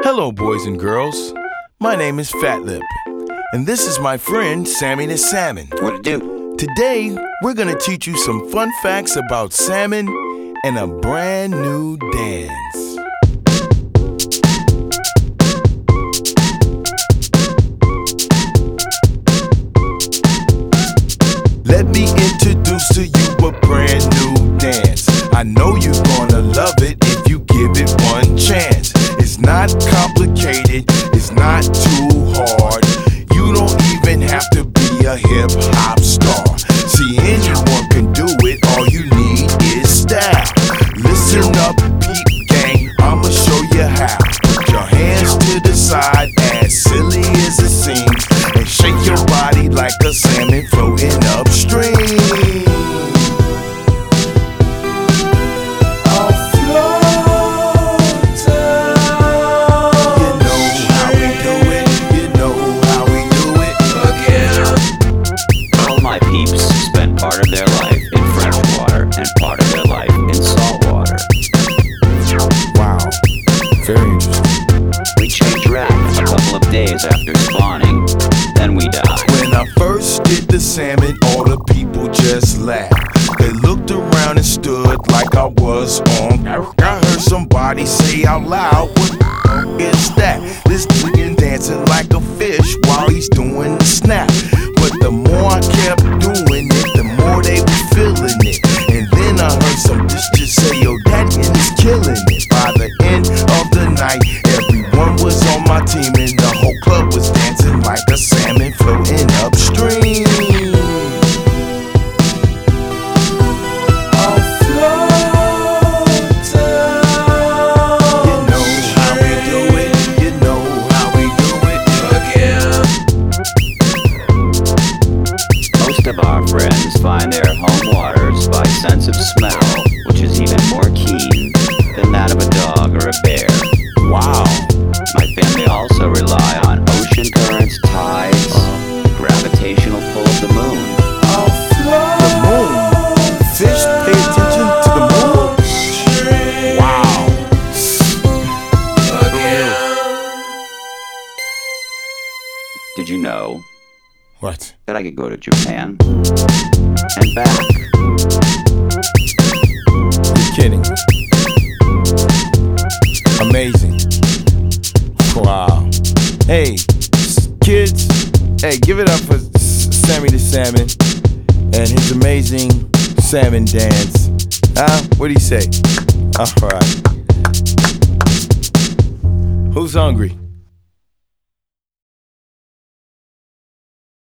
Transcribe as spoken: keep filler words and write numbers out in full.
Hello, boys and girls. My name is Fat Lip, and this is my friend Sammy the Salmon. What it do? Today, we're gonna teach you some fun facts about salmon and a brand new dance. Let me introduce to you a brand new dance. I know you're gonna love it if you give it one chance. It's not complicated, it's not too hard. You don't even have to be a hip-hop star. See, anyone can do it, all you need is style. Listen up, peep gang, I'ma show you how. Put your hands to the side, as silly as it seems, and shake your body like a salmon floating upstream. Part of their life in fresh water and part of their life in salt water. Wow, very interesting. We change raps a couple of days after spawning, then we die. When I first did the salmon, all the people just laughed. They looked around and stood like I was on. I heard somebody say out loud, "What the is that?" This nigga dancing like a fish while he's doing the snap. But the more I kept doing it, the more they were feeling it. And then I heard some bitch just say, "Yo, that in is killing it." By the end of the night, everyone was on my team, and the whole club was dancing like a salmon floating upstream. Most of our friends find their home waters by sense of smell, which is even more keen than that of a dog or a bear. Wow. My family also rely on ocean currents, tides, the gravitational pull of the moon. The moon? Fish pay attention to the moon? Wow. Did you know What? that I could go to Japan and back? You're kidding. Amazing. Wow. Hey, kids, hey, give it up for Sammy the Salmon and his amazing salmon dance. Huh? What do you say? All right. Who's hungry?